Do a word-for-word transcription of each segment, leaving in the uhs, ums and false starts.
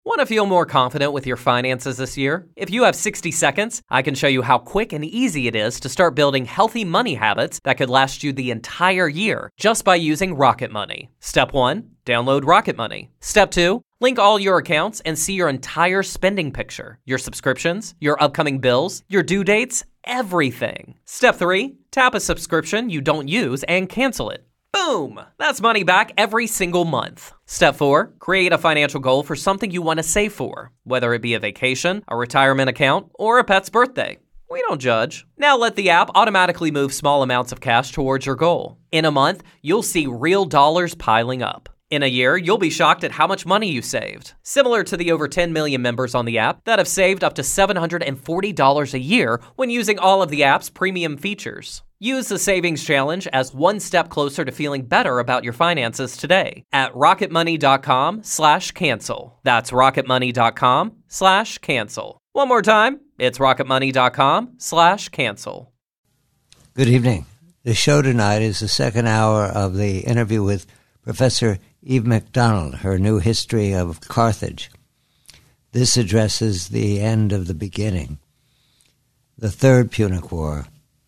Want to feel more confident with your finances this year? If you have sixty seconds, I can show you how quick and easy it is to start building healthy money habits that could last you the entire year just by using Rocket Money. Step one, download Rocket Money. Step two, link all your accounts and see your entire spending picture, your subscriptions, your upcoming bills, your due dates, everything. Step three, tap a subscription you don't use and cancel it. Boom! That's money back every single month. Step four, create a financial goal for something you want to save for, whether it be a vacation, a retirement account, or a pet's birthday. We don't judge. Now let the app automatically move small amounts of cash towards your goal. In a month, you'll see real dollars piling up. In a year, you'll be shocked at how much money you saved. Similar to the over ten million members on the app that have saved up to seven hundred forty dollars a year when using all of the app's premium features. Use the Savings Challenge as one step closer to feeling better about your finances today at rocketmoney.com slash cancel. That's rocketmoney.com slash cancel. One more time, it's rocketmoney.com slash cancel. Good evening. The show tonight is the second hour of the interview with Professor Eve McDonald, her new history of Carthage. This addresses the end of the beginning, the Third Punic War.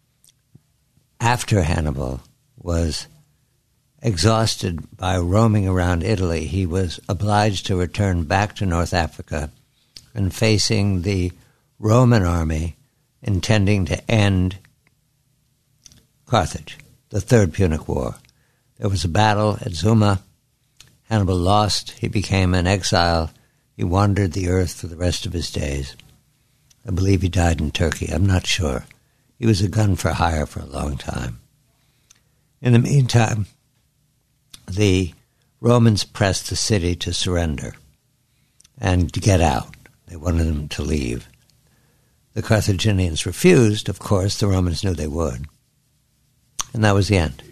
After Hannibal was exhausted by roaming around Italy, he was obliged to return back to North Africa and facing the Roman army intending to end Carthage, the Third Punic War. There was a battle at Zuma. Hannibal lost. He became an exile. He wandered the earth for the rest of his days. I believe he died in Turkey. I'm not sure. He was a gun for hire for a long time. In the meantime, the Romans pressed the city to surrender and to get out. They wanted them to leave. The Carthaginians refused. Of course, the Romans knew they would. And that was the end.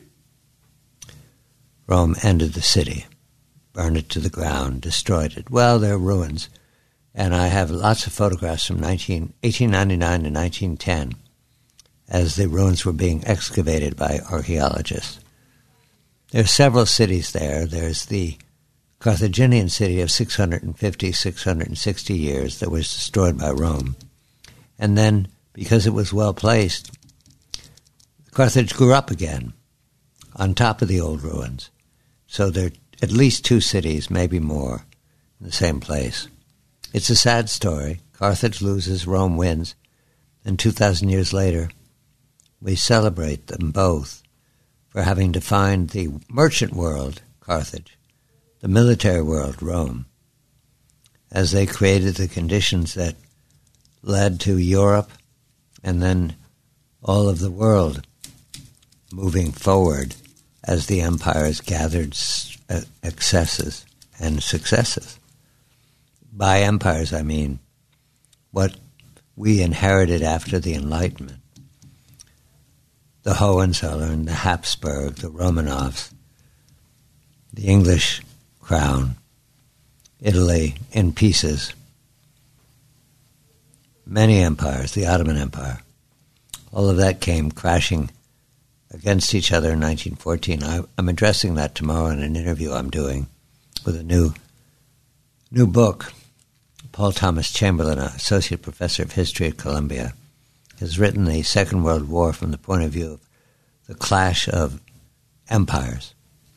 Rome ended the city, burned it to the ground, destroyed it. Well, there are ruins. And I have lots of photographs from eighteen ninety-nine to nineteen ten. As the ruins were being excavated by archaeologists. There are several cities there. There's the Carthaginian city of six hundred fifty, six hundred sixty years that was destroyed by Rome. And then, because it was well placed, Carthage grew up again on top of the old ruins. So there are at least two cities, maybe more, in the same place. It's a sad story. Carthage loses, Rome wins, and two thousand years later, we celebrate them both for having defined the merchant world, Carthage, the military world, Rome, as they created the conditions that led to Europe and then all of the world moving forward as the empires gathered excesses and successes. By empires, I mean what we inherited after the Enlightenment. The Hohenzollern, the Habsburg, the Romanovs, the English crown, Italy in pieces, many empires, the Ottoman Empire. All of that came crashing against each other in nineteen fourteen. I, I'm addressing that tomorrow in an interview I'm doing with a new new book. Paul Thomas Chamberlain, an associate professor of history at Columbia, has written the Second World War from the point of view of the clash of empires.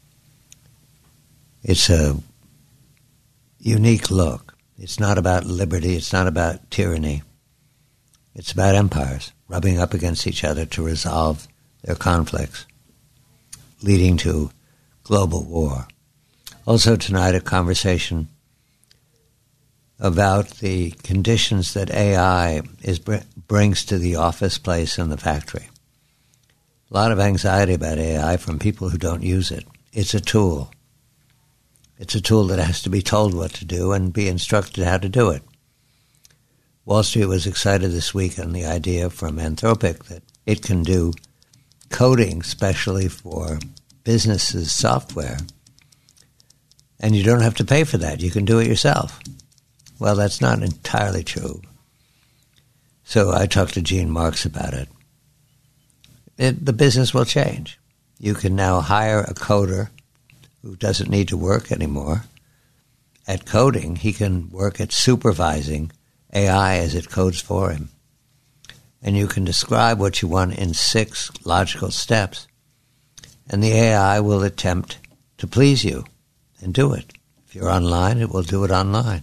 It's a unique look. It's not about liberty. It's not about tyranny. It's about empires rubbing up against each other to resolve their conflicts, leading to global war. Also tonight, a conversation about the conditions that A I is brings to the office place and the factory. A lot of anxiety about A I from people who don't use it. It's a tool. It's a tool that has to be told what to do and be instructed how to do it. Wall Street was excited this week on the idea from Anthropic that it can do coding specially for businesses' software. And you don't have to pay for that. You can do it yourself. Well, that's not entirely true. So I talked to Gene Marks about it. it. The business will change. You can now hire a coder who doesn't need to work anymore, at coding. He can work at supervising A I as it codes for him. And you can describe what you want in six logical steps, and the A I will attempt to please you and do it. If you're online, it will do it online.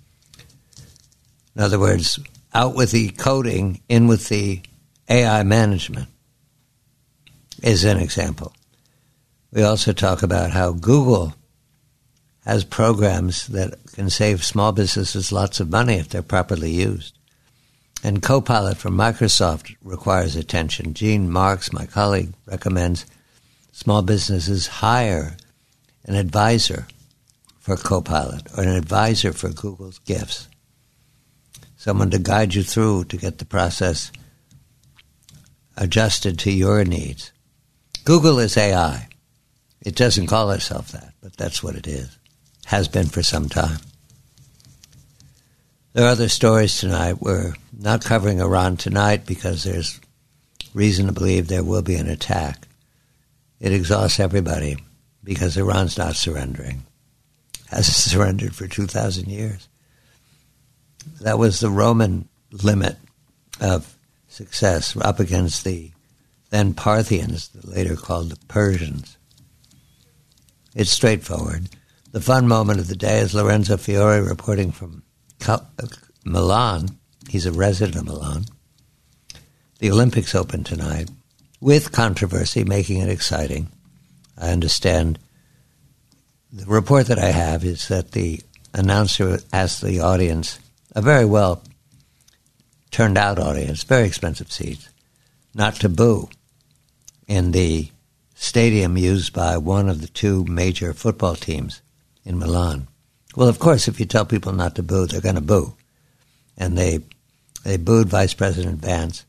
In other words, out with the coding, in with the A I management is an example. We also talk about how Google has programs that can save small businesses lots of money if they're properly used. And Copilot from Microsoft requires attention. Gene Marks, my colleague, recommends small businesses hire an advisor for Copilot or an advisor for Google's gifts, someone to guide you through to get the process adjusted to your needs. Google is A I. It doesn't call itself that, but that's what it is. Has been for some time. There are other stories tonight. We're not covering Iran tonight because there's reason to believe there will be an attack. It exhausts everybody because Iran's not surrendering. Hasn't surrendered for two thousand years. That was the Roman limit of success up against the then Parthians, later called the Persians. It's straightforward. The fun moment of the day is Lorenzo Fiore reporting from Milan. He's a resident of Milan. The Olympics open tonight with controversy, making it exciting. I understand. The report that I have is that the announcer asked the audience, a very well turned out audience, very expensive seats, not to boo in the stadium used by one of the two major football teams in Milan. Well, of course, if you tell people not to boo, they're going to boo. And they they booed Vice President Vance.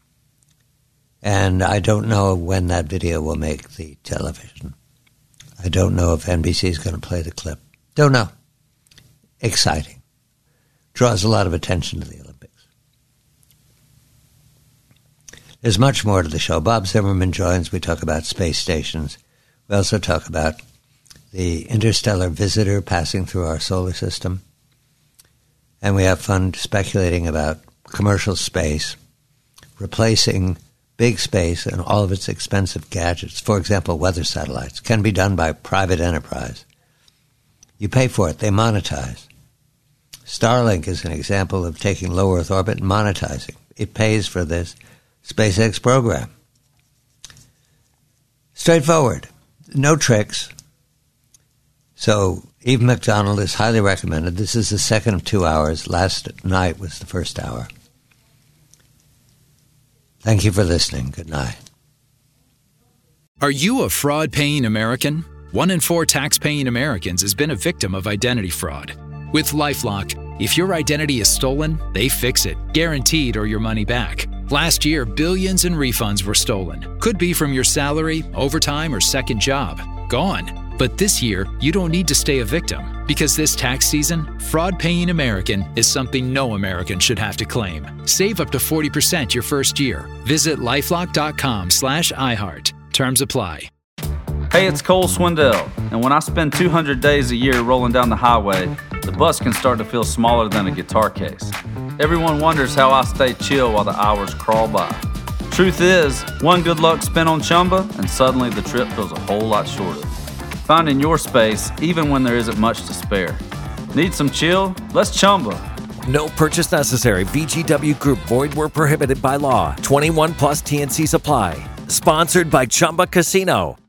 And I don't know when that video will make the television. I don't know if N B C is going to play the clip. Don't know. Exciting. Draws a lot of attention to the Olympics. There's much more to the show. Bob Zimmerman joins. We talk about space stations. We also talk about the interstellar visitor passing through our solar system. And we have fun speculating about commercial space, replacing big space and all of its expensive gadgets. For example, weather satellites can be done by private enterprise. You pay for it. They monetize. Starlink is an example of taking low Earth orbit and monetizing. It pays for this SpaceX program. Straightforward. No tricks. So Eve McDonald is highly recommended. This is the second of two hours. Last night was the first hour. Thank you for listening. Good night. Are you a fraud-paying American? One in four tax-paying Americans has been a victim of identity fraud. With LifeLock, if your identity is stolen, they fix it, guaranteed, or your money back. Last year, billions in refunds were stolen. Could be from your salary, overtime, or second job. Gone. But this year, you don't need to stay a victim, because this tax season, fraud-paying American is something no American should have to claim. Save up to forty percent your first year. Visit lifelock.com slash iHeart. Terms apply. Hey, it's Cole Swindell, and when I spend two hundred days a year rolling down the highway, the bus can start to feel smaller than a guitar case. Everyone wonders how I stay chill while the hours crawl by. Truth is, one good luck spin on Chumba, and suddenly the trip feels a whole lot shorter. Finding your space, even when there isn't much to spare. Need some chill? Let's Chumba. No purchase necessary. V G W Group. Void where prohibited by law. twenty-one plus T N C Supply. Sponsored by Chumba Casino.